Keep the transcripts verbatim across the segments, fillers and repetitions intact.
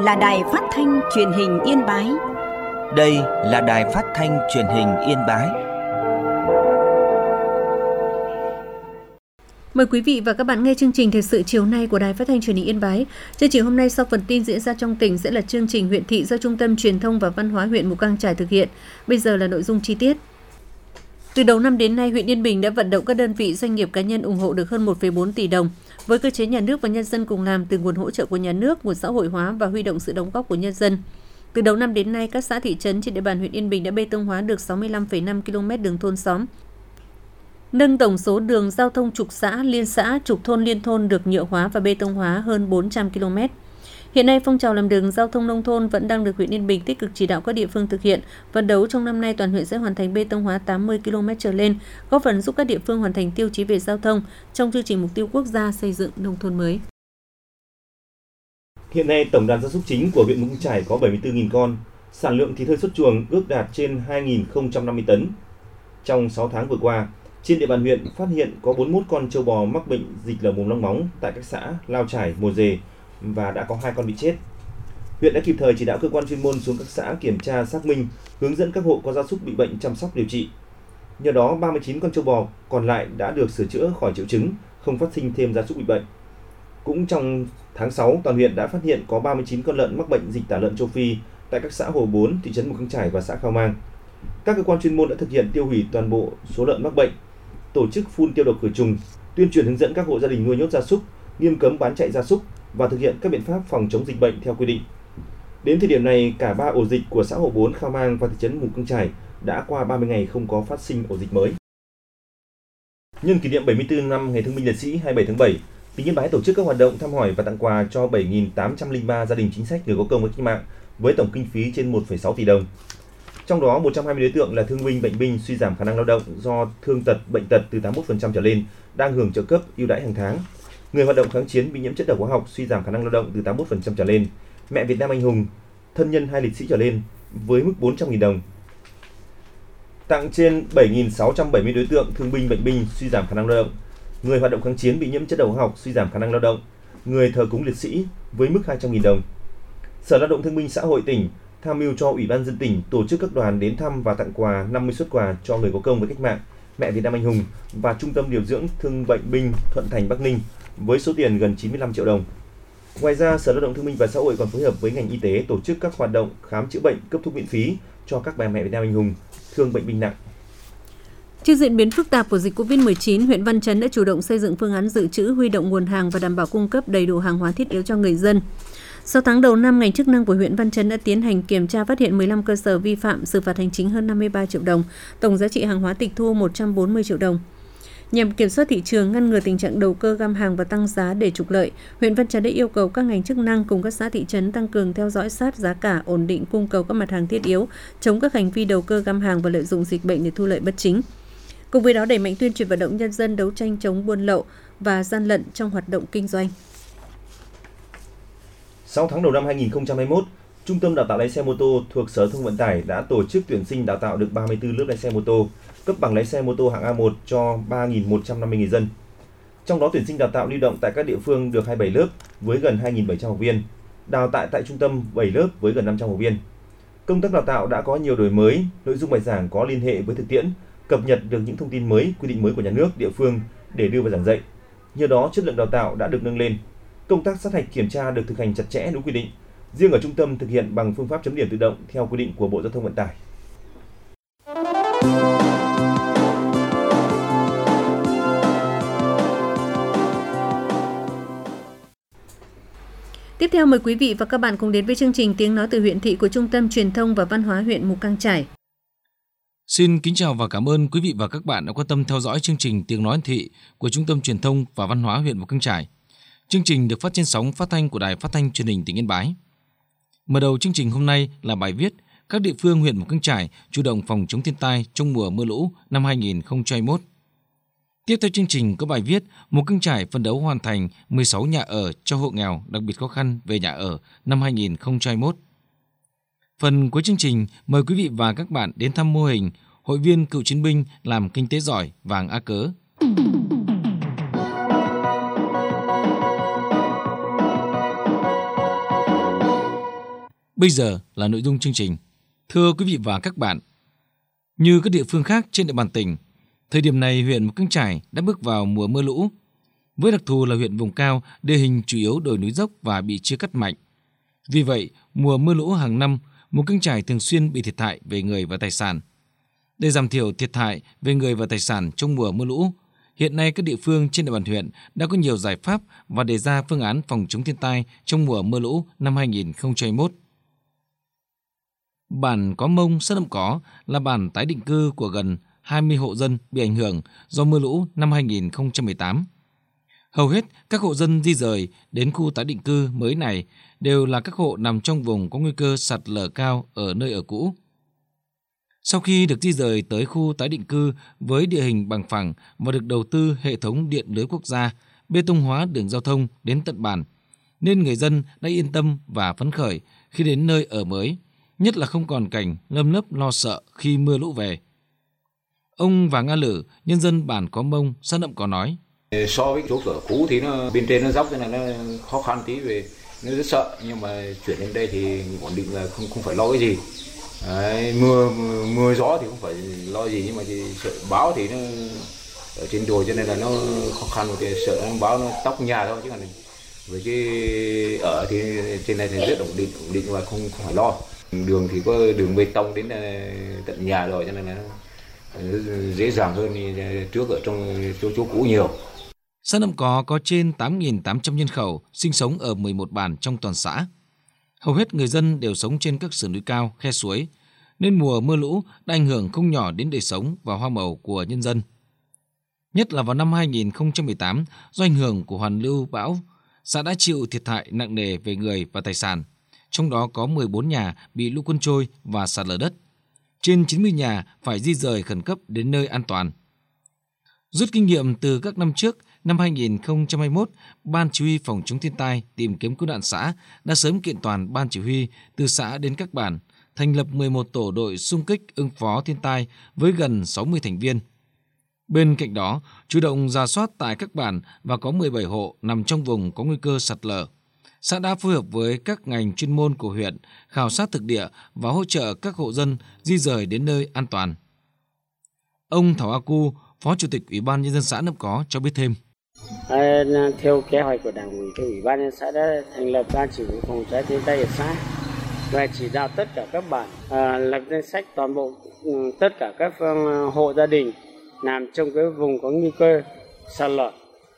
là Đài Phát thanh Truyền hình Yên Bái. Đây là Đài Phát thanh Truyền hình Yên Bái. Mời quý vị và các bạn nghe chương trình thời sự chiều nay của Đài Phát thanh Truyền hình Yên Bái. Chương trình hôm nay sau phần tin diễn ra trong tỉnh sẽ là chương trình huyện thị do Trung tâm Truyền thông và Văn hóa huyện Mù Cang Chải thực hiện. Bây giờ là nội dung chi tiết. Từ đầu năm đến nay, huyện Yên Bình đã vận động các đơn vị doanh nghiệp cá nhân ủng hộ được hơn một phẩy bốn tỷ đồng. Với cơ chế nhà nước và nhân dân cùng làm từ nguồn hỗ trợ của nhà nước, nguồn xã hội hóa và huy động sự đóng góp của nhân dân. Từ đầu năm đến nay, các xã thị trấn trên địa bàn huyện Yên Bình đã bê tông hóa được sáu mươi lăm phẩy năm ki lô mét đường thôn xóm, nâng tổng số đường giao thông trục xã, liên xã, trục thôn, liên thôn được nhựa hóa và bê tông hóa hơn bốn trăm ki lô mét. Hiện nay, phong trào làm đường giao thông nông thôn vẫn đang được huyện Yên Bình tích cực chỉ đạo các địa phương thực hiện. Phấn đấu trong năm nay, toàn huyện sẽ hoàn thành bê tông hóa tám mươi ki lô mét trở lên, góp phần giúp các địa phương hoàn thành tiêu chí về giao thông trong chương trình mục tiêu quốc gia xây dựng nông thôn mới. Hiện nay, tổng đàn gia súc chính của huyện Mù Cang Chải có bảy mươi tư nghìn con, sản lượng thịt hơi xuất chuồng ước đạt trên hai nghìn không trăm năm mươi tấn. Trong sáu tháng vừa qua, trên địa bàn huyện phát hiện có bốn mươi mốt con trâu bò mắc bệnh dịch lở mồm long móng tại các xã Lao Chải, Mồ Dề và đã có hai con bị chết. Huyện đã kịp thời chỉ đạo cơ quan chuyên môn xuống các xã kiểm tra, xác minh, hướng dẫn các hộ có gia súc bị bệnh chăm sóc điều trị. Nhờ đó, ba mươi chín con trâu bò còn lại đã được sửa chữa khỏi triệu chứng, không phát sinh thêm gia súc bị bệnh. Cũng trong tháng sáu, toàn huyện đã phát hiện có ba mươi chín con lợn mắc bệnh dịch tả lợn châu Phi tại các xã Hồ Bốn, thị trấn Mù Cang Chải và xã Khao Mang. Các cơ quan chuyên môn đã thực hiện tiêu hủy toàn bộ số lợn mắc bệnh, tổ chức phun tiêu độc khử trùng, tuyên truyền hướng dẫn các hộ gia đình nuôi nhốt gia súc, nghiêm cấm bán chạy gia súc và thực hiện các biện pháp phòng chống dịch bệnh theo quy định. Đến thời điểm này, cả ba ổ dịch của xã Hồ Bốn, Khao Mang và thị trấn Mù Cang Chải đã qua ba mươi ngày không có phát sinh ổ dịch mới. Nhân kỷ niệm bảy mươi tư năm Ngày Thương binh Liệt sĩ hai mươi bảy tháng bảy, tỉnh Yên Bái tổ chức các hoạt động thăm hỏi và tặng quà cho bảy nghìn tám trăm lẻ ba gia đình chính sách người có công với cách mạng với tổng kinh phí trên một phẩy sáu tỷ đồng. Trong đó, một trăm hai mươi đối tượng là thương binh, bệnh binh, suy giảm khả năng lao động do thương tật, bệnh tật từ tám mươi mốt phần trăm trở lên đang hưởng trợ cấp ưu đãi hàng tháng. Người hoạt động kháng chiến bị nhiễm chất độc hóa học, suy giảm khả năng lao động từ tám mươi mốt phần trăm trở lên, mẹ Việt Nam anh hùng, thân nhân hai liệt sĩ trở lên với mức bốn trăm nghìn đồng. Tặng trên bảy nghìn sáu trăm bảy mươi đối tượng thương binh, bệnh binh, suy giảm khả năng lao động, người hoạt động kháng chiến bị nhiễm chất độc hóa học, suy giảm khả năng lao động, người thờ cúng liệt sĩ với mức hai trăm nghìn đồng. Sở Lao động Thương binh Xã hội tỉnh tham mưu cho Ủy ban nhân dân tỉnh tổ chức các đoàn đến thăm và tặng quà năm mươi suất quà cho người có công với cách mạng, mẹ Việt Nam anh hùng và Trung tâm điều dưỡng thương bệnh binh Thuận Thành Bắc Ninh với số tiền gần chín mươi lăm triệu đồng. Ngoài ra, Sở Lao động Thương binh và Xã hội còn phối hợp với ngành y tế tổ chức các hoạt động khám chữa bệnh, cấp thuốc miễn phí cho các bà mẹ Việt Nam anh hùng thương bệnh binh nặng. Trước diễn biến phức tạp của dịch covid mười chín, huyện Văn Chấn đã chủ động xây dựng phương án dự trữ, huy động nguồn hàng và đảm bảo cung cấp đầy đủ hàng hóa thiết yếu cho người dân. Sau tháng đầu năm, ngành chức năng của huyện Văn Chấn đã tiến hành kiểm tra, phát hiện mười lăm cơ sở vi phạm, xử phạt hành chính hơn năm mươi ba triệu đồng, tổng giá trị hàng hóa tịch thu một trăm bốn mươi triệu đồng. Nhằm kiểm soát thị trường, ngăn ngừa tình trạng đầu cơ găm hàng và tăng giá để trục lợi, huyện Văn Chấn đã yêu cầu các ngành chức năng cùng các xã thị trấn tăng cường theo dõi sát giá cả, ổn định cung cầu các mặt hàng thiết yếu, chống các hành vi đầu cơ găm hàng và lợi dụng dịch bệnh để thu lợi bất chính. Cùng với đó, đẩy mạnh tuyên truyền vận động nhân dân đấu tranh chống buôn lậu và gian lận trong hoạt động kinh doanh. sáu tháng đầu năm hai nghìn không trăm hai mươi mốt, Trung tâm Đào tạo lái xe mô tô thuộc Sở Giao thông Vận tải đã tổ chức tuyển sinh đào tạo được ba mươi tư lớp lái xe mô tô, cấp bằng lái xe mô tô hạng A một cho ba nghìn một trăm năm mươi người dân. Trong đó, tuyển sinh đào tạo lưu động tại các địa phương được hai mươi bảy lớp với gần hai nghìn bảy trăm học viên, đào tạo tại trung tâm bảy lớp với gần năm trăm học viên. Công tác đào tạo đã có nhiều đổi mới, nội dung bài giảng có liên hệ với thực tiễn, cập nhật được những thông tin mới, quy định mới của nhà nước, địa phương để đưa vào giảng dạy. Nhờ đó, chất lượng đào tạo đã được nâng lên. Công tác sát hạch kiểm tra được thực hành chặt chẽ đúng quy định. Riêng ở trung tâm thực hiện bằng phương pháp chấm điểm tự động theo quy định của Bộ Giao thông Vận tải. Tiếp theo, mời quý vị và các bạn cùng đến với chương trình Tiếng nói từ huyện thị của Trung tâm Truyền thông và Văn hóa huyện Mù Cang Chải. Xin kính chào và cảm ơn quý vị và các bạn đã quan tâm theo dõi chương trình Tiếng nói thị của Trung tâm Truyền thông và Văn hóa huyện Mù Cang Chải. Chương trình được phát trên sóng phát thanh của Đài Phát thanh Truyền hình tỉnh Yên Bái. Mở đầu chương trình hôm nay là bài viết các địa phương huyện Mù Cang Chải chủ động phòng chống thiên tai trong mùa mưa lũ năm hai nghìn không trăm hai mươi mốt. Tiếp theo chương trình có bài viết Mù Cang Chải phấn đấu hoàn thành mười sáu nhà ở cho hộ nghèo đặc biệt khó khăn về nhà ở năm hai nghìn không trăm hai mươi mốt. Phần cuối chương trình mời quý vị và các bạn đến thăm mô hình hội viên cựu chiến binh làm kinh tế giỏi vàng A Cớ. Bây giờ là nội dung chương trình. Thưa quý vị và các bạn, như các địa phương khác trên địa bàn tỉnh, thời điểm này huyện Mù Căng Chải đã bước vào mùa mưa lũ. Với đặc thù là huyện vùng cao, địa hình chủ yếu đồi núi dốc và bị chia cắt mạnh. Vì vậy, mùa mưa lũ hàng năm, Mù Căng Chải thường xuyên bị thiệt hại về người và tài sản. Để giảm thiểu thiệt hại về người và tài sản trong mùa mưa lũ, hiện nay các địa phương trên địa bàn huyện đã có nhiều giải pháp và đề ra phương án phòng chống thiên tai trong mùa mưa lũ năm hai nghìn không trăm hai mươi mốt. Bản Có Mông, xã Nậm Có là bản tái định cư của gần hai mươi hộ dân bị ảnh hưởng do mưa lũ năm hai nghìn không trăm mười tám. Hầu hết các hộ dân di rời đến khu tái định cư mới này đều là các hộ nằm trong vùng có nguy cơ sạt lở cao ở nơi ở cũ. Sau khi được di rời tới khu tái định cư với địa hình bằng phẳng và được đầu tư hệ thống điện lưới quốc gia, bê tông hóa đường giao thông đến tận bản, nên người dân đã yên tâm và phấn khởi khi đến nơi ở mới, nhất là không còn cảnh lâm lấp lo sợ khi mưa lũ về. Ông Vàng A Lử, nhân dân bản Có Mông, xã Nậm Có nói: So với chỗ cửa cũ thì nó bên trên nó dốc cho nên nó khó khăn tí, về nó rất sợ, nhưng mà chuyển đến đây thì ổn định là không không phải lo cái gì. Đấy, mưa mưa gió thì không phải lo gì, nhưng mà thì sợ báo thì nó ở trên đồi cho nên là nó khó khăn, một cái sợ nó báo nó tóc nhà thôi, chứ còn với cái ở thì trên này thì rất ổn định ổn định và không không phải lo. Đường thì có đường bê tông đến tận nhà rồi cho nên là dễ dàng hơn trước ở trong chỗ chỗ cũ nhiều. Xã Nậm Có có trên tám nghìn tám trăm nhân khẩu sinh sống ở mười một bản trong toàn xã. Hầu hết người dân đều sống trên các sườn núi cao, khe suối, nên mùa mưa lũ đã ảnh hưởng không nhỏ đến đời sống và hoa màu của nhân dân. Nhất là vào năm hai nghìn không trăm mười tám, do ảnh hưởng của hoàn lưu bão, xã đã chịu thiệt hại nặng nề về người và tài sản. Trong đó có mười bốn nhà bị lũ cuốn trôi và sạt lở đất. Trên chín mươi nhà phải di rời khẩn cấp đến nơi an toàn. Rút kinh nghiệm từ các năm trước, năm hai nghìn không trăm hai mươi mốt, Ban Chỉ huy Phòng chống thiên tai tìm kiếm cứu nạn xã đã sớm kiện toàn Ban Chỉ huy từ xã đến các bản, thành lập mười một tổ đội xung kích ứng phó thiên tai với gần sáu mươi thành viên. Bên cạnh đó, chủ động rà soát tại các bản và có mười bảy hộ nằm trong vùng có nguy cơ sạt lở. Xã đã phối hợp với các ngành chuyên môn của huyện khảo sát thực địa và hỗ trợ các hộ dân di rời đến nơi an toàn. Ông Thảo A Cu, Phó Chủ tịch Ủy ban Nhân dân xã Nậm Có cho biết thêm. À, theo kế hoạch của Đảng ủy, Ủy ban nhân dân xã đã thành lập Ban Chỉ huy Phòng cháy thiên tai ở xã và chỉ đạo tất cả các bản à, lập danh sách toàn bộ ừ, tất cả các uh, hộ gia đình nằm trong cái vùng có nguy cơ sạt lở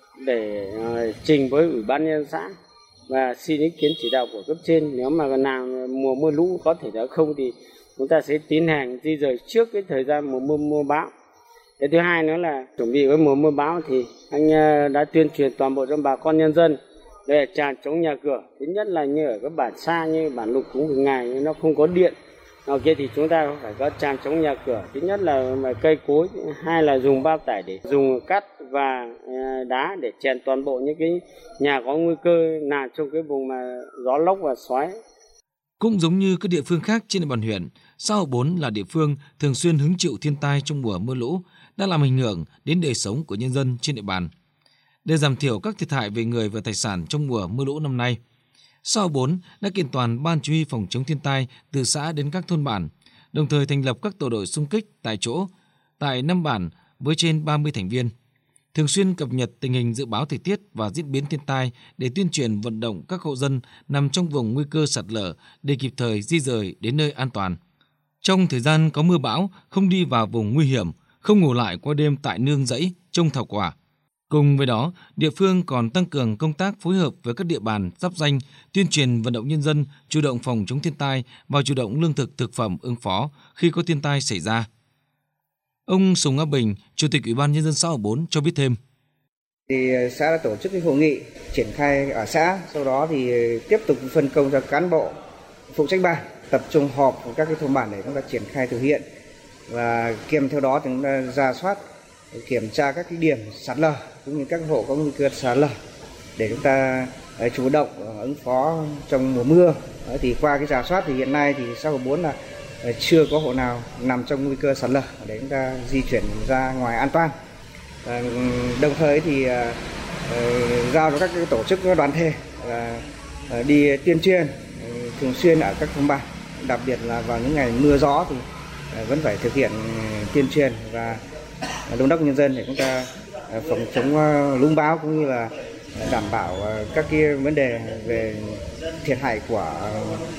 để uh, trình với Ủy ban nhân dân xã và xin ý kiến chỉ đạo của cấp trên. Nếu mà nào mùa mưa lũ có thể là không thì chúng ta sẽ tiến hành di rời trước cái thời gian mùa mưa mưa bão. Cái thứ hai nữa là chuẩn bị với mùa mưa bão thì anh đã tuyên truyền toàn bộ cho bà con nhân dân để tràn chống nhà cửa. Thứ nhất là như ở các bản xa như bản Lục Cúng Thường Ngày nó không có điện. Ở kia thì chúng ta phải có tràn chống nhà cửa. Thứ nhất là cây cối, hai là dùng bao tải để dùng cát và đá để chèn toàn bộ những cái nhà có nguy cơ nằm trong cái vùng mà gió lốc và xoáy. Cũng giống như các địa phương khác trên địa bàn huyện, xã Hậu Bốn là địa phương thường xuyên hứng chịu thiên tai trong mùa mưa lũ, đã làm ảnh hưởng đến đời sống của nhân dân trên địa bàn. Để giảm thiểu các thiệt hại về người và tài sản trong mùa mưa lũ năm nay, xã Hậu Bốn đã kiện toàn Ban Chỉ huy Phòng chống thiên tai từ xã đến các thôn bản, đồng thời thành lập các tổ đội xung kích tại chỗ tại năm bản với trên ba mươi thành viên, thường xuyên cập nhật tình hình dự báo thời tiết và diễn biến thiên tai để tuyên truyền vận động các hộ dân nằm trong vùng nguy cơ sạt lở để kịp thời di rời đến nơi an toàn. Trong thời gian có mưa bão, không đi vào vùng nguy hiểm, không ngủ lại qua đêm tại nương rẫy, trồng thảo quả. Cùng với đó, địa phương còn tăng cường công tác phối hợp với các địa bàn giáp ranh, tuyên truyền vận động nhân dân chủ động phòng chống thiên tai và chủ động lương thực thực phẩm ứng phó khi có thiên tai xảy ra. Ông Sùng A Bình, Chủ tịch Ủy ban Nhân dân xã Hậu Bốn cho biết thêm. Thì xã đã tổ chức cái hội nghị triển khai ở xã, sau đó thì tiếp tục phân công cho cán bộ phụ trách ban tập trung họp với các cái thôn bản để chúng ta triển khai thực hiện, và kèm theo đó thì chúng ta rà soát kiểm tra các cái điểm sạt lở cũng như các hộ có nguy cơ sạt lở để chúng ta chủ động ứng phó trong mùa mưa. Thì qua cái rà soát thì hiện nay thì xã Hậu Bốn là chưa có hộ nào nằm trong nguy cơ sạt lở để chúng ta di chuyển ra ngoài an toàn. À, đồng thời thì à, giao cho các cái tổ chức đoàn thể à, à, đi tuyên truyền thường xuyên ở các thôn bản, đặc biệt là vào những ngày mưa gió thì vẫn phải thực hiện tuyên truyền và đôn đốc nhân dân để chúng ta phòng chống lũ bão cũng như là đảm bảo các cái vấn đề về thiệt hại của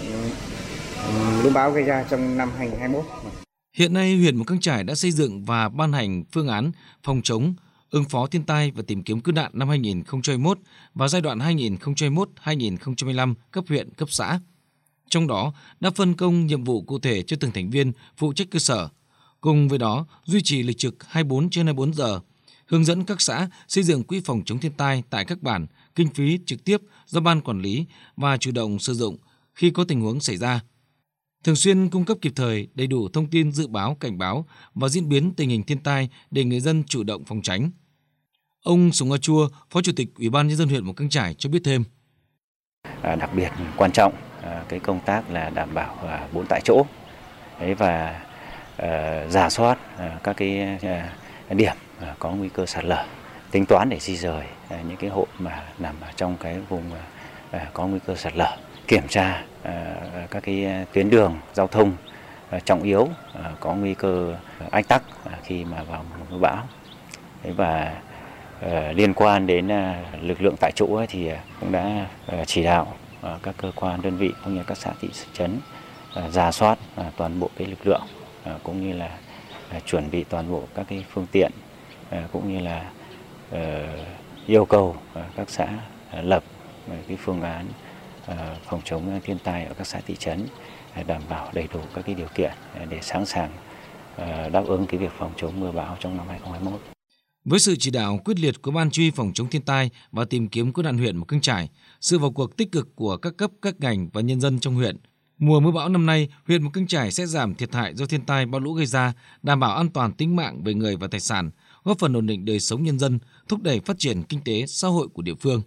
lũ bão gây ra trong năm hai nghìn không trăm hai mươi mốt. Hiện nay, huyện Mù Căng Chải đã xây dựng và ban hành phương án phòng chống, ứng phó thiên tai và tìm kiếm cứu nạn năm hai nghìn không trăm hai mươi mốt và giai đoạn hai nghìn không trăm hai mươi mốt đến hai nghìn không trăm hai mươi lăm cấp huyện, cấp xã. Trong đó đã phân công nhiệm vụ cụ thể cho từng thành viên phụ trách cơ sở. Cùng với đó, duy trì lịch trực hai mươi bốn trên hai mươi bốn giờ, hướng dẫn các xã xây dựng quỹ phòng chống thiên tai tại các bản, kinh phí trực tiếp do ban quản lý và chủ động sử dụng khi có tình huống xảy ra. Thường xuyên cung cấp kịp thời, đầy đủ thông tin dự báo, cảnh báo và diễn biến tình hình thiên tai để người dân chủ động phòng tránh. Ông Sùng A Chua, Phó Chủ tịch Ủy ban Nhân dân huyện Mù Căng Chải cho biết thêm. À, đặc biệt quan trọng à, cái công tác là đảm bảo à, bốn tại chỗ đấy và à, rà soát à, các cái à, điểm à, có nguy cơ sạt lở, tính toán để di rời à, những cái hộ mà nằm ở trong cái vùng à, có nguy cơ sạt lở, kiểm tra à, các cái tuyến đường giao thông à, trọng yếu à, có nguy cơ ách tắc à, khi mà vào mùa mưa bão. Đấy và à, liên quan đến à, lực lượng tại chỗ ấy, thì cũng đã à, chỉ đạo à, các cơ quan đơn vị cũng như các xã thị trấn à, rà soát à, toàn bộ cái lực lượng à, cũng như là à, chuẩn bị toàn bộ các cái phương tiện à, cũng như là à, yêu cầu à, các xã à, lập à, cái phương án à, phòng chống thiên tai ở các xã thị trấn à, đảm bảo đầy đủ các cái điều kiện à, để sẵn sàng à, đáp ứng cái việc phòng chống mưa bão trong năm hai nghìn không trăm hai mươi mốt. Với sự chỉ đạo quyết liệt của Ban Chỉ huy phòng chống thiên tai và tìm kiếm cứu nạn huyện Mù Căng Chải, sự vào cuộc tích cực của các cấp, các ngành và nhân dân trong huyện, mùa mưa bão năm nay, huyện Mù Căng Chải sẽ giảm thiệt hại do thiên tai bão lũ gây ra, đảm bảo an toàn tính mạng về người và tài sản, góp phần ổn định đời sống nhân dân, thúc đẩy phát triển kinh tế xã hội của địa phương.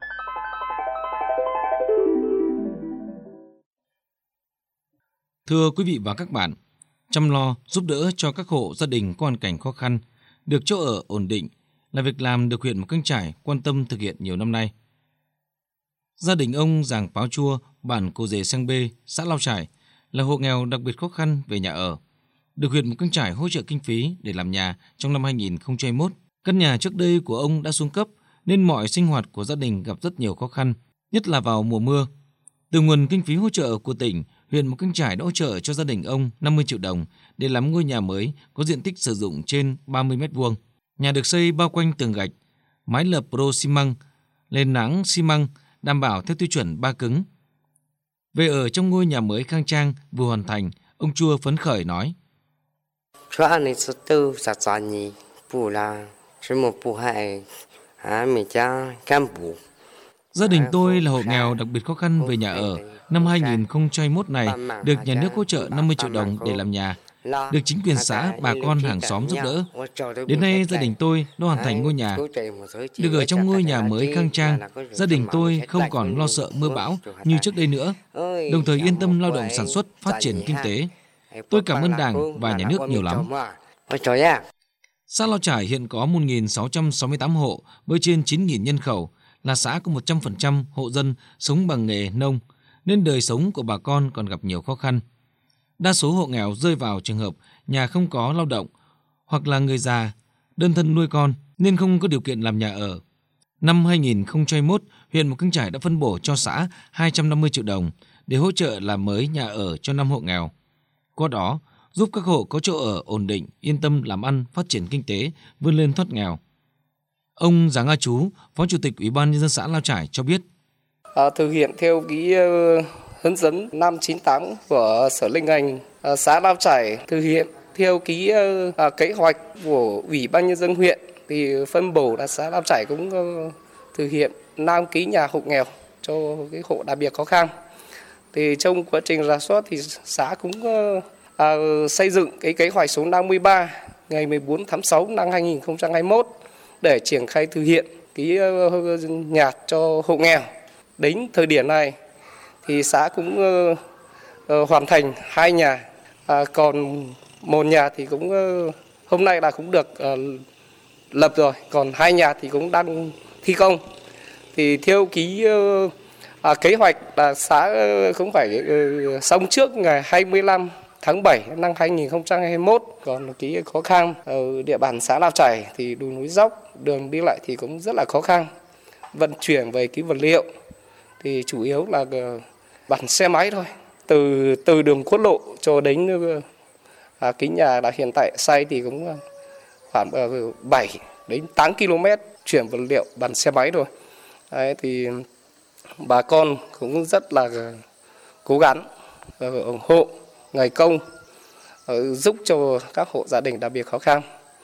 Thưa quý vị và các bạn, chăm lo giúp đỡ cho các hộ gia đình có hoàn cảnh khó khăn, được chỗ ở ổn định là việc làm được huyện Mù Căng Chải quan tâm thực hiện nhiều năm nay. Gia đình ông Giàng Páo Chua, bản Cô Dề Sang Bê, xã Lao Chải là hộ nghèo đặc biệt khó khăn về nhà ở, được huyện Mù Căng Chải hỗ trợ kinh phí để làm nhà trong năm hai nghìn không trăm hai mươi mốt. Căn nhà trước đây của ông đã xuống cấp nên mọi sinh hoạt của gia đình gặp rất nhiều khó khăn, nhất là vào mùa mưa. Từ nguồn kinh phí hỗ trợ của tỉnh, huyện Mù Căng Chải đã hỗ trợ cho gia đình ông năm mươi triệu đồng để làm ngôi nhà mới có diện tích sử dụng trên ba mươi mét vuông. Nhà được xây bao quanh tường gạch, mái lợp pro xi măng, nền nắng xi măng, đảm bảo theo tiêu chuẩn ba cứng. Về ở trong ngôi nhà mới khang trang vừa hoàn thành, ông Chua phấn khởi nói: Gia đình tôi là hộ nghèo đặc biệt khó khăn về nhà ở. Năm hai nghìn không trăm hai mươi mốt này, được nhà nước hỗ trợ năm mươi triệu đồng để làm nhà, được chính quyền xã, bà con hàng xóm giúp đỡ. Đến nay, gia đình tôi đã hoàn thành ngôi nhà. Được ở trong ngôi nhà mới khang trang, gia đình tôi không còn lo sợ mưa bão như trước đây nữa, đồng thời yên tâm lao động sản xuất, phát triển kinh tế. Tôi cảm ơn Đảng và Nhà nước nhiều lắm. Xã Lao Chải hiện có một nghìn sáu trăm sáu mươi tám hộ với trên chín nghìn nhân khẩu, là xã có một trăm phần trăm hộ dân sống bằng nghề nông, nên đời sống của bà con còn gặp nhiều khó khăn. Đa số hộ nghèo rơi vào trường hợp nhà không có lao động hoặc là người già, đơn thân nuôi con nên không có điều kiện làm nhà ở. Năm hai nghìn không trăm hai mươi mốt, huyện Mù Căng Chải đã phân bổ cho xã hai trăm năm mươi triệu đồng để hỗ trợ làm mới nhà ở cho năm hộ nghèo. Qua đó, giúp các hộ có chỗ ở ổn định, yên tâm làm ăn, phát triển kinh tế, vươn lên thoát nghèo. Ông Giàng A Chú, Phó Chủ tịch Ủy ban Nhân dân xã Lao Chải cho biết. À, thực hiện theo cái uh, hướng dẫn năm chín tám của Sở Liên ngành, uh, xã Lao Chải thực hiện theo cái uh, kế hoạch của Ủy ban Nhân dân huyện thì phân bổ là xã Lao Chải cũng uh, thực hiện năm cái nhà hộ nghèo cho cái hộ đặc biệt khó khăn. Thì trong quá trình rà soát thì xã cũng uh, uh, xây dựng cái kế hoạch số năm mươi ba ngày mười bốn tháng sáu năm hai nghìn không trăm hai mươi mốt để triển khai thực hiện cái uh, nhà cho hộ nghèo. Đến thời điểm này thì xã cũng uh, uh, hoàn thành hai nhà, à, còn một nhà thì cũng uh, hôm nay là cũng được uh, lập rồi, còn hai nhà thì cũng đang thi công. Thì theo cái uh, À, kế hoạch là xã cũng phải xong trước ngày hai mươi lăm tháng bảy năm hai nghìn không trăm hai mươi mốt. Còn cái khó khăn ở địa bàn xã Lao Chảy thì đồi núi dốc, đường đi lại thì cũng rất là khó khăn. Vận chuyển về cái vật liệu thì chủ yếu là bằng xe máy thôi. Từ từ đường quốc lộ cho đến à, cái nhà đã hiện tại xây thì cũng khoảng bảy đến tám ki lô mét chuyển vật liệu bằng xe máy rồi. Đấy, thì bà con cũng rất là cố gắng ủng hộ ngày công giúp cho các hộ gia đình đặc biệt khó khăn.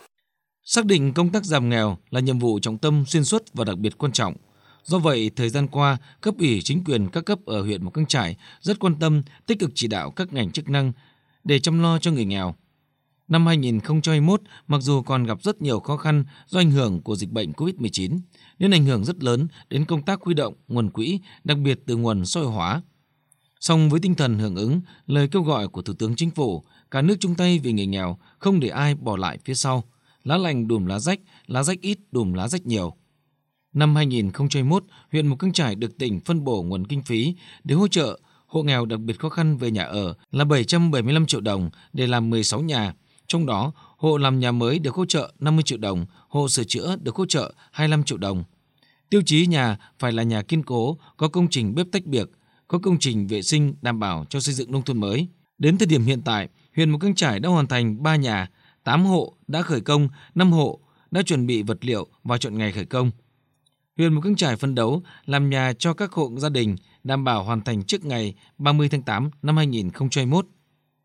Xác định công tác giảm nghèo là nhiệm vụ trọng tâm xuyên suốt và đặc biệt quan trọng. Do vậy, thời gian qua, cấp ủy chính quyền các cấp ở huyện Mù Căng Chải rất quan tâm, tích cực chỉ đạo các ngành chức năng để chăm lo cho người nghèo. Năm hai nghìn không trăm hai mươi mốt, mặc dù còn gặp rất nhiều khó khăn do ảnh hưởng của dịch bệnh covid mười chín, nên ảnh hưởng rất lớn đến công tác huy động nguồn quỹ, đặc biệt từ nguồn xã hội hóa. Song với tinh thần hưởng ứng lời kêu gọi của Thủ tướng Chính phủ, cả nước chung tay vì người nghèo, không để ai bỏ lại phía sau. Lá lành đùm lá rách, lá rách ít đùm lá rách nhiều. Năm hai nghìn không trăm hai mươi mốt, huyện Mù Căng Chải được tỉnh phân bổ nguồn kinh phí để hỗ trợ hộ nghèo đặc biệt khó khăn về nhà ở là bảy trăm bảy mươi lăm triệu đồng để làm mười sáu nhà. Trong đó, hộ làm nhà mới được hỗ trợ năm mươi triệu đồng, hộ sửa chữa được hỗ trợ hai mươi lăm triệu đồng. Tiêu chí nhà phải là nhà kiên cố, có công trình bếp tách biệt, có công trình vệ sinh đảm bảo cho xây dựng nông thôn mới. Đến thời điểm hiện tại, huyện Mù Căng Chải đã hoàn thành ba nhà, tám hộ đã khởi công, năm hộ đã chuẩn bị vật liệu và chọn ngày khởi công. Huyện Mù Căng Chải phấn đấu làm nhà cho các hộ gia đình đảm bảo hoàn thành trước ngày ba mươi tháng tám năm hai nghìn không trăm hai mươi mốt.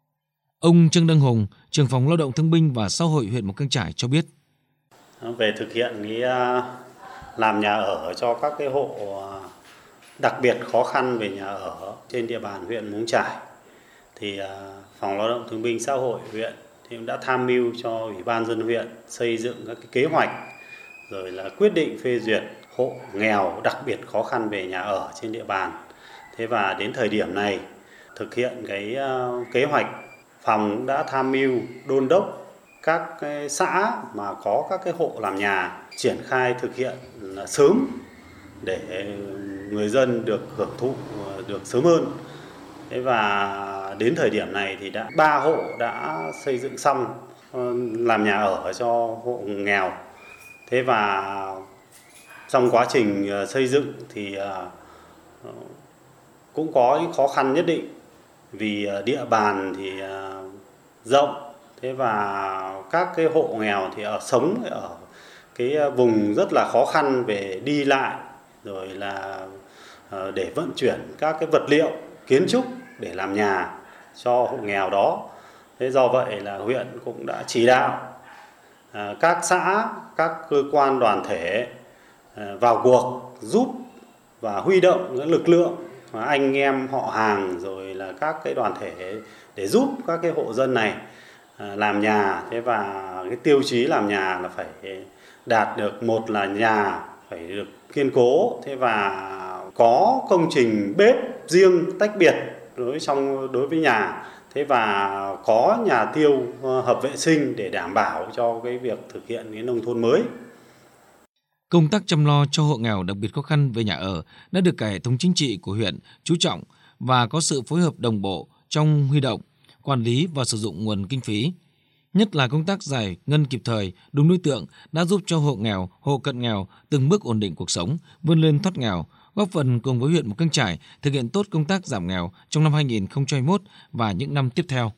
Ông Trương Đăng Hùng, trưởng phòng Lao động Thương binh và Xã hội huyện Mù Căng Chải cho biết. Về thực hiện cái làm nhà ở cho các cái hộ đặc biệt khó khăn về nhà ở trên địa bàn huyện Mù Căng Chải, thì phòng Lao động Thương binh Xã hội huyện thì cũng đã tham mưu cho Ủy ban nhân dân huyện xây dựng các cái kế hoạch rồi là quyết định phê duyệt hộ nghèo đặc biệt khó khăn về nhà ở trên địa bàn. Thế và đến thời điểm này thực hiện cái kế hoạch, phòng cũng đã tham mưu đôn đốc các cái xã mà có các cái hộ làm nhà triển khai thực hiện là sớm để người dân được hưởng thụ được sớm hơn. Thế và đến thời điểm này thì đã ba hộ đã xây dựng xong làm nhà ở cho hộ nghèo. Thế và trong quá trình xây dựng thì cũng có những khó khăn nhất định vì địa bàn thì rộng, thế và các cái hộ nghèo thì ở sống ở cái vùng rất là khó khăn về đi lại, rồi là để vận chuyển các cái vật liệu kiến trúc để làm nhà cho hộ nghèo đó. Thế do vậy là huyện cũng đã chỉ đạo các xã, các cơ quan đoàn thể vào cuộc giúp và huy động cái lực lượng anh em họ hàng rồi là các cái đoàn thể để giúp các cái hộ dân này làm nhà. Thế và cái tiêu chí làm nhà là phải đạt được, một là nhà phải được kiên cố, thế và có công trình bếp riêng tách biệt đối trong đối với nhà, thế và có nhà tiêu hợp vệ sinh để đảm bảo cho cái việc thực hiện cái nông thôn mới. Công tác chăm lo cho hộ nghèo đặc biệt khó khăn về nhà ở đã được cả hệ thống chính trị của huyện chú trọng và có sự phối hợp đồng bộ trong huy động, quản lý và sử dụng nguồn kinh phí. Nhất là công tác giải ngân kịp thời, đúng đối tượng đã giúp cho hộ nghèo, hộ cận nghèo từng bước ổn định cuộc sống, vươn lên thoát nghèo, góp phần cùng với huyện Mù Căng Chải thực hiện tốt công tác giảm nghèo trong năm hai nghìn không trăm hai mươi mốt và những năm tiếp theo.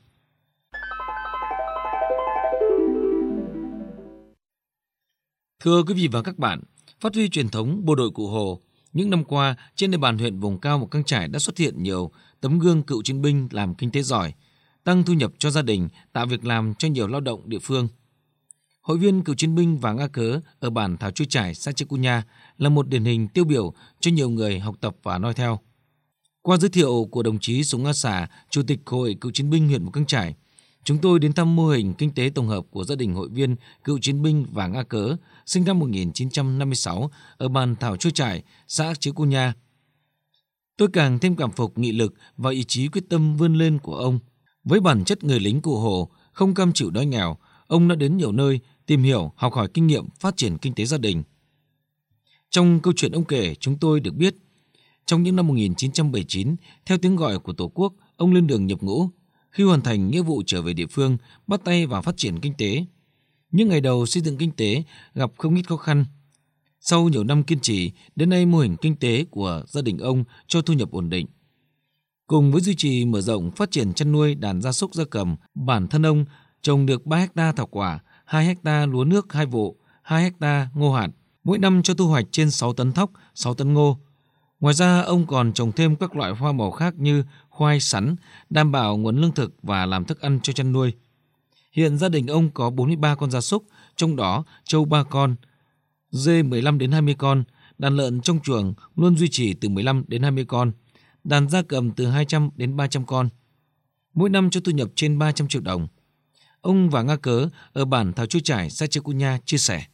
Thưa quý vị và các bạn, phát huy truyền thống bộ đội Cụ Hồ, những năm qua trên địa bàn huyện vùng cao Mù Căng Chải đã xuất hiện nhiều tấm gương cựu chiến binh làm kinh tế giỏi, tăng thu nhập cho gia đình, tạo việc làm cho nhiều lao động địa phương. Hội viên cựu chiến binh Vàng A Cớ ở bản Thảo Chui Chải, xã Chư Cu Nha là một điển hình tiêu biểu cho nhiều người học tập và noi theo. Qua giới thiệu của đồng chí Súng A Sả, Chủ tịch Hội Cựu chiến binh huyện Mù Căng Chải, chúng tôi đến thăm mô hình kinh tế tổng hợp của gia đình hội viên cựu chiến binh Vàng A Cớ, sinh năm một nghìn chín trăm năm mươi sáu, ở bản Thảo Chui Chải, xã Chư Cu Nha. Tôi càng thêm cảm phục nghị lực và ý chí quyết tâm vươn lên của ông. Với bản chất người lính Cụ Hồ, không cam chịu đói nghèo, ông đã đến nhiều nơi tìm hiểu, học hỏi kinh nghiệm phát triển kinh tế gia đình. Trong câu chuyện ông kể, chúng tôi được biết, Trong những năm một nghìn chín trăm bảy mươi chín, theo tiếng gọi của Tổ quốc, ông lên đường nhập ngũ. Khi hoàn thành nghĩa vụ trở về địa phương, bắt tay vào phát triển kinh tế. Những ngày đầu xây dựng kinh tế gặp không ít khó khăn. Sau nhiều năm kiên trì, đến nay mô hình kinh tế của gia đình ông cho thu nhập ổn định. Cùng với duy trì mở rộng phát triển chăn nuôi đàn gia súc gia cầm, bản thân ông trồng được ba héc ta thảo quả, hai héc ta lúa nước hai vụ, hai héc ta ngô hạt, mỗi năm cho thu hoạch trên sáu tấn thóc, sáu tấn ngô. Ngoài ra, ông còn trồng thêm các loại hoa màu khác như khoai, sắn, đảm bảo nguồn lương thực và làm thức ăn cho chăn nuôi. Hiện gia đình ông có bốn mươi ba con gia súc, trong đó trâu ba con, dê mười lăm đến hai mươi con, đàn lợn trong chuồng luôn duy trì từ mười lăm đến hai mươi con, đàn gia cầm từ hai trăm đến ba trăm con. Mỗi năm cho thu nhập trên ba trăm triệu đồng. Ông Vàng A Cớ ở bản Thảo Chu Trải, xã Chư Cu Nha chia sẻ.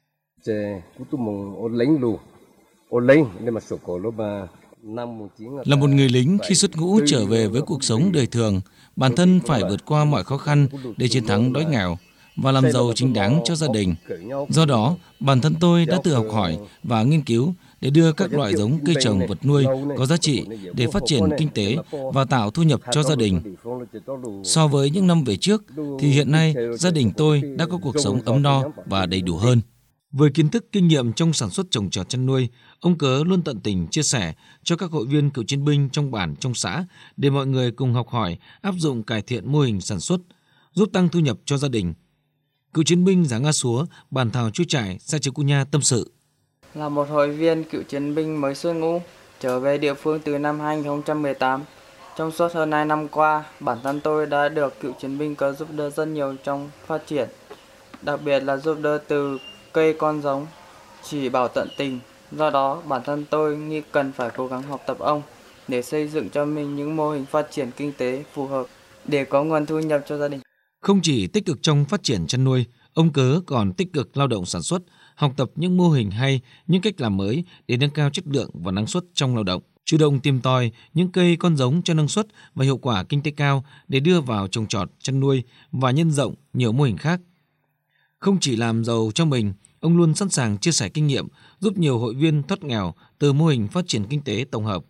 Là một người lính khi xuất ngũ trở về với cuộc sống đời thường, bản thân phải vượt qua mọi khó khăn để chiến thắng đói nghèo và làm giàu chính đáng cho gia đình. Do đó, bản thân tôi đã tự học hỏi và nghiên cứu để đưa các loại giống cây trồng vật nuôi có giá trị để phát triển kinh tế và tạo thu nhập cho gia đình. So với những năm về trước, thì hiện nay gia đình tôi đã có cuộc sống ấm no và đầy đủ hơn. Với kiến thức kinh nghiệm trong sản xuất trồng trọt chăn nuôi, ông Cớ luôn tận tình chia sẻ cho các hội viên cựu chiến binh trong bản, trong xã để mọi người cùng học hỏi, áp dụng cải thiện mô hình sản xuất, giúp tăng thu nhập cho gia đình. Cựu chiến binh Giáng A Súa, bản Thảo Chu Trải, xã Chư Cu Nha tâm sự. Là một hội viên cựu chiến binh mới xuất ngũ, trở về địa phương từ năm hai nghìn không trăm mười tám. Trong suốt hơn hai năm qua, bản thân tôi đã được cựu chiến binh Cớ giúp đỡ rất nhiều trong phát triển, đặc biệt là giúp đỡ từ cây con giống, chỉ bảo tận tình. Do đó, bản thân tôi nghĩ cần phải cố gắng học tập ông để xây dựng cho mình những mô hình phát triển kinh tế phù hợp để có nguồn thu nhập cho gia đình. Không chỉ tích cực trong phát triển chăn nuôi, ông Cớ còn tích cực lao động sản xuất, học tập những mô hình hay, những cách làm mới để nâng cao chất lượng và năng suất trong lao động, chủ động tìm tòi những cây con giống cho năng suất và hiệu quả kinh tế cao để đưa vào trồng trọt, chăn nuôi và nhân rộng nhiều mô hình khác. Không chỉ làm giàu cho mình, ông luôn sẵn sàng chia sẻ kinh nghiệm, giúp nhiều hội viên thoát nghèo từ mô hình phát triển kinh tế tổng hợp.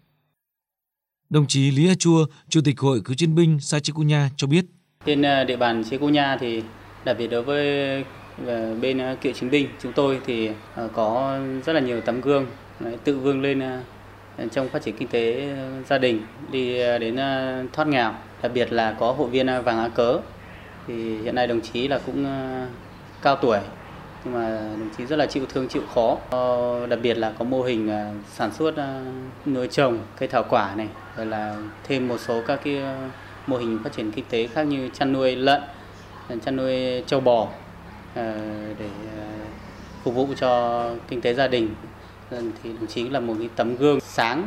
Đồng chí Lý A Chua, Chủ tịch Hội Cựu chiến binh xã Chư Cu Nha cho biết. Trên địa bàn Chư Cu Nha thì đặc biệt đối với bên cựu chiến binh chúng tôi thì có rất là nhiều tấm gương tự vươn lên trong phát triển kinh tế gia đình, đi đến thoát nghèo. Đặc biệt là có hội viên Vàng A Cớ, thì hiện nay đồng chí là cũng cao tuổi nhưng mà đồng chí rất là chịu thương chịu khó. Đặc biệt là có mô hình sản xuất nuôi trồng cây thảo quả này, rồi là thêm một số các cái mô hình phát triển kinh tế khác như chăn nuôi lợn, chăn nuôi trâu bò để phục vụ cho kinh tế gia đình. Thì đồng chí là một cái tấm gương sáng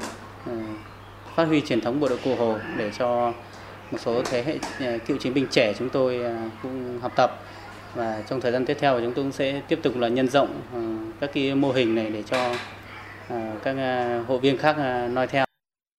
phát huy truyền thống bộ đội Cụ Hồ để cho một số thế hệ cựu chiến binh trẻ chúng tôi cũng học tập. Và trong thời gian tiếp theo chúng tôi cũng sẽ tiếp tục là nhân rộng các cái mô hình này để cho các hội viên khác noi theo.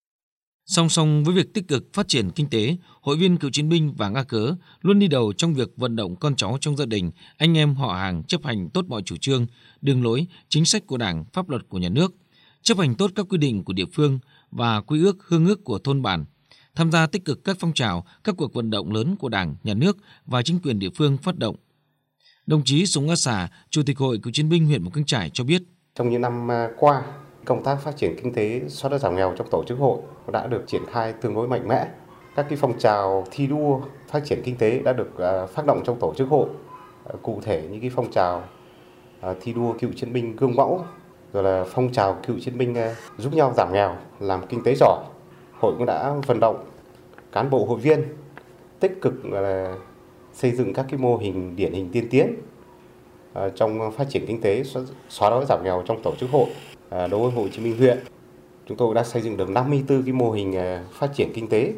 Song song với việc tích cực phát triển kinh tế, hội viên cựu chiến binh Vàng A Cớ luôn đi đầu trong việc vận động con cháu trong gia đình, anh em họ hàng chấp hành tốt mọi chủ trương, đường lối, chính sách của Đảng, pháp luật của nhà nước, chấp hành tốt các quy định của địa phương và quy ước, hương ước của thôn bản, tham gia tích cực các phong trào, các cuộc vận động lớn của Đảng, nhà nước và chính quyền địa phương phát động. Đồng chí Súng A Sà, Chủ tịch Hội Cựu chiến binh huyện Mù Căng Chải cho biết. Trong những năm qua, công tác phát triển kinh tế, xóa đói giảm nghèo trong tổ chức hội đã được triển khai tương đối mạnh mẽ. Các cái phong trào thi đua phát triển kinh tế đã được phát động trong tổ chức hội. Cụ thể như cái phong trào thi đua cựu chiến binh gương mẫu, rồi là phong trào cựu chiến binh giúp nhau giảm nghèo, làm kinh tế giỏi. Hội cũng đã vận động cán bộ hội viên tích cực là xây dựng các cái mô hình điển hình tiên tiến trong phát triển kinh tế, xóa đói giảm nghèo trong tổ chức hội. Đối với Hội Chiến binh huyện, chúng tôi đã xây dựng được năm mươi tư cái mô hình phát triển kinh tế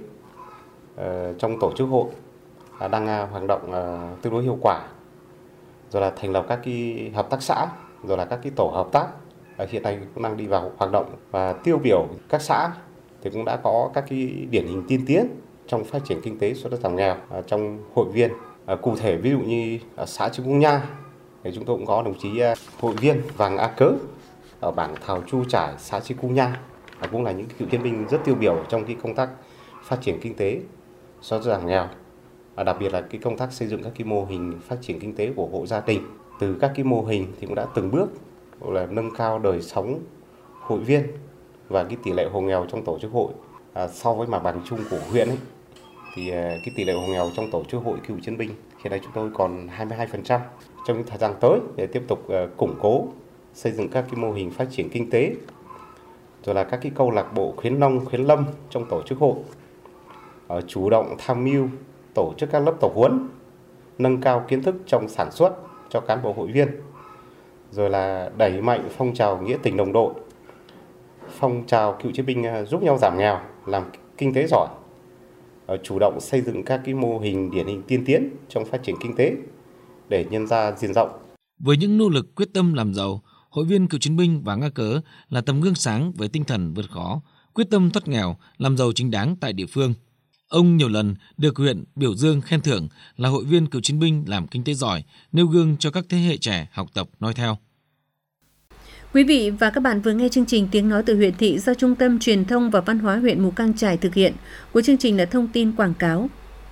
trong tổ chức hội đang hoạt động tương đối hiệu quả, rồi là thành lập các cái hợp tác xã, rồi là các cái tổ hợp tác hiện nay cũng đang đi vào hoạt động, và tiêu biểu các xã thì cũng đã có các cái điển hình tiên tiến trong phát triển kinh tế xóa đói giảm nghèo trong hội viên. Cụ thể ví dụ như ở xã Chư Cu Nha thì chúng tôi cũng có đồng chí hội viên Vàng A Cớ ở bản Thảo Chu Trải, xã Chư Cu Nha, cũng là những cựu chiến binh rất tiêu biểu trong cái công tác phát triển kinh tế, xóa đói giảm nghèo. À, đặc biệt là cái công tác xây dựng các cái mô hình phát triển kinh tế của hộ gia đình. Từ các cái mô hình thì cũng đã từng bước là nâng cao đời sống hội viên và cái tỷ lệ hộ nghèo trong tổ chức hội. À, so với mặt bằng chung của huyện ấy, thì cái tỷ lệ hộ nghèo trong tổ chức hội cựu chiến binh hiện nay chúng tôi còn hai mươi hai phần trăm. Trong những thời gian tới để tiếp tục uh, củng cố xây dựng các cái mô hình phát triển kinh tế, rồi là các cái câu lạc bộ khuyến nông, khuyến lâm trong tổ chức hội, uh, chủ động tham mưu tổ chức các lớp tập huấn, nâng cao kiến thức trong sản xuất cho cán bộ hội viên, rồi là đẩy mạnh phong trào nghĩa tình đồng đội, phong trào cựu chiến binh giúp nhau giảm nghèo, làm kinh tế giỏi, chủ động xây dựng các cái mô hình điển hình tiên tiến trong phát triển kinh tế để nhân ra diện rộng. Với những nỗ lực quyết tâm làm giàu, hội viên cựu chiến binh Vàng A Cớ là tấm gương sáng với tinh thần vượt khó, quyết tâm thoát nghèo, làm giàu chính đáng tại địa phương. Ông nhiều lần được huyện biểu dương khen thưởng là hội viên cựu chiến binh làm kinh tế giỏi, nêu gương cho các thế hệ trẻ học tập noi theo. Quý vị và các bạn vừa nghe chương trình Tiếng nói từ huyện thị do Trung tâm Truyền thông và Văn hóa huyện Mù Cang Chải thực hiện. Cuối chương trình là thông tin quảng cáo.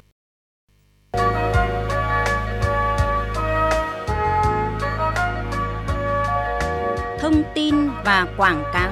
Thông tin và quảng cáo.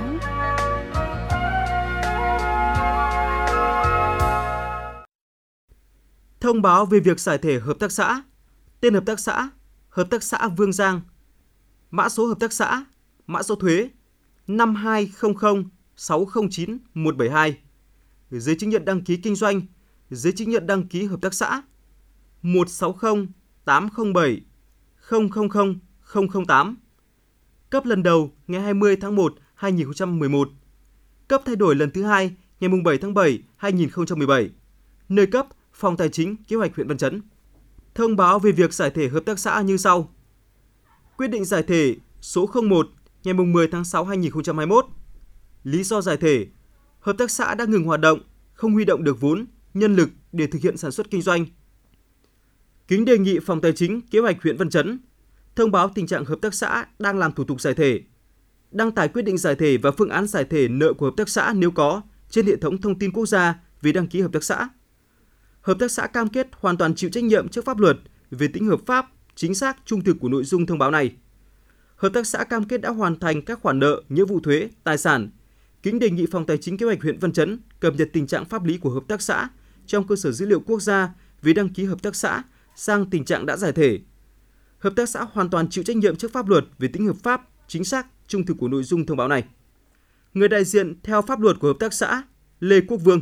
Thông báo về việc giải thể hợp tác xã. Tên hợp tác xã: Hợp tác xã Vương Giang. Mã số hợp tác xã: mã số thuế năm hai không không sáu không chín một bảy hai. Giấy chứng nhận đăng ký kinh doanh: giấy chứng nhận đăng ký hợp tác xã một sáu không tám không bảy không không không không không tám. Cấp lần đầu ngày hai mươi tháng một năm hai nghìn không trăm mười một. Cấp thay đổi lần thứ hai ngày bảy tháng bảy năm hai nghìn không trăm mười bảy. Nơi cấp: Phòng Tài chính Kế hoạch huyện Văn Chấn. Thông báo về việc giải thể hợp tác xã như sau. Quyết định giải thể số không một ngày mười tháng sáu năm hai nghìn không trăm hai mươi mốt. Lý do giải thể: hợp tác xã đã ngừng hoạt động, không huy động được vốn, nhân lực để thực hiện sản xuất kinh doanh. Kính đề nghị Phòng Tài chính Kế hoạch huyện Văn Chấn thông báo tình trạng hợp tác xã đang làm thủ tục giải thể, đăng tải quyết định giải thể và phương án giải thể nợ của hợp tác xã nếu có trên hệ thống thông tin quốc gia về đăng ký hợp tác xã. Hợp tác xã cam kết hoàn toàn chịu trách nhiệm trước pháp luật về tính hợp pháp, chính xác, trung thực của nội dung thông báo này. Hợp tác xã cam kết đã hoàn thành các khoản nợ, nghĩa vụ thuế, tài sản. Kính đề nghị Phòng Tài chính Kế hoạch huyện Văn Chấn cập nhật tình trạng pháp lý của hợp tác xã trong cơ sở dữ liệu quốc gia về đăng ký hợp tác xã sang tình trạng đã giải thể. Hợp tác xã hoàn toàn chịu trách nhiệm trước pháp luật về tính hợp pháp, chính xác, trung thực của nội dung thông báo này. Người đại diện theo pháp luật của hợp tác xã: Lê Quốc Vương.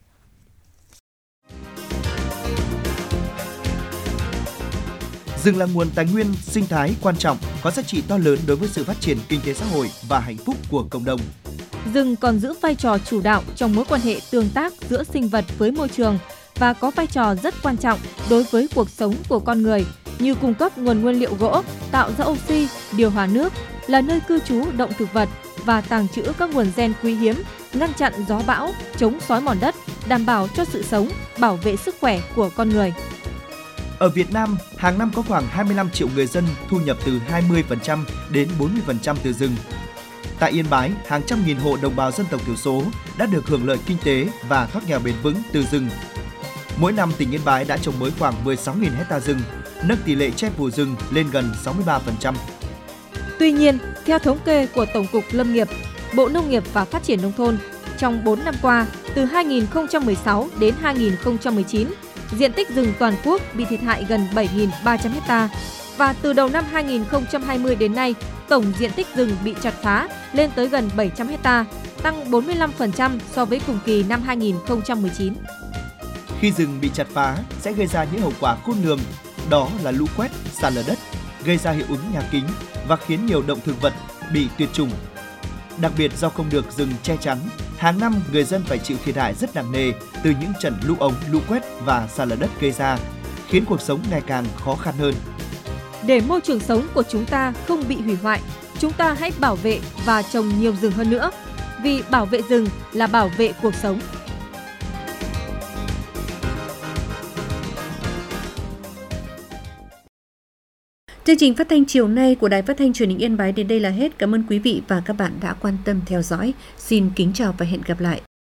Rừng là nguồn tài nguyên sinh thái quan trọng, có giá trị to lớn đối với sự phát triển kinh tế xã hội và hạnh phúc của cộng đồng. Rừng còn giữ vai trò chủ đạo trong mối quan hệ tương tác giữa sinh vật với môi trường và có vai trò rất quan trọng đối với cuộc sống của con người, như cung cấp nguồn nguyên liệu gỗ, tạo ra oxy, điều hòa nước, là nơi cư trú động thực vật và tàng trữ các nguồn gen quý hiếm, ngăn chặn gió bão, chống xói mòn đất, đảm bảo cho sự sống, bảo vệ sức khỏe của con người. Ở Việt Nam, hàng năm có khoảng hai mươi lăm triệu người dân thu nhập từ hai mươi phần trăm đến bốn mươi phần trăm từ rừng. Tại Yên Bái, hàng trăm nghìn hộ đồng bào dân tộc thiểu số đã được hưởng lợi kinh tế và thoát nghèo bền vững từ rừng. Mỗi năm, tỉnh Yên Bái đã trồng mới khoảng mười sáu nghìn hectare rừng, nâng tỷ lệ che phủ rừng lên gần sáu mươi ba phần trăm. Tuy nhiên, theo thống kê của Tổng cục Lâm nghiệp, Bộ Nông nghiệp và Phát triển Nông thôn, trong bốn năm qua, từ hai nghìn không trăm mười sáu đến hai nghìn không trăm mười chín, diện tích rừng toàn quốc bị thiệt hại gần bảy nghìn ba trăm hectare. Và từ đầu năm hai nghìn không trăm hai mươi đến nay, tổng diện tích rừng bị chặt phá lên tới gần bảy trăm hectare, tăng bốn mươi lăm phần trăm so với cùng kỳ năm hai nghìn không trăm mười chín. Khi rừng bị chặt phá sẽ gây ra những hậu quả khôn lường, đó là lũ quét, sạt lở đất, gây ra hiệu ứng nhà kính và khiến nhiều động thực vật bị tuyệt chủng. Đặc biệt do không được rừng che chắn, hàng năm người dân phải chịu thiệt hại rất nặng nề từ những trận lũ ống, lũ quét và sạt lở đất gây ra, khiến cuộc sống ngày càng khó khăn hơn. Để môi trường sống của chúng ta không bị hủy hoại, chúng ta hãy bảo vệ và trồng nhiều rừng hơn nữa, vì bảo vệ rừng là bảo vệ cuộc sống. Chương trình phát thanh chiều nay của Đài Phát thanh Truyền hình Yên Bái đến đây là hết. Cảm ơn quý vị và các bạn đã quan tâm theo dõi. Xin kính chào và hẹn gặp lại.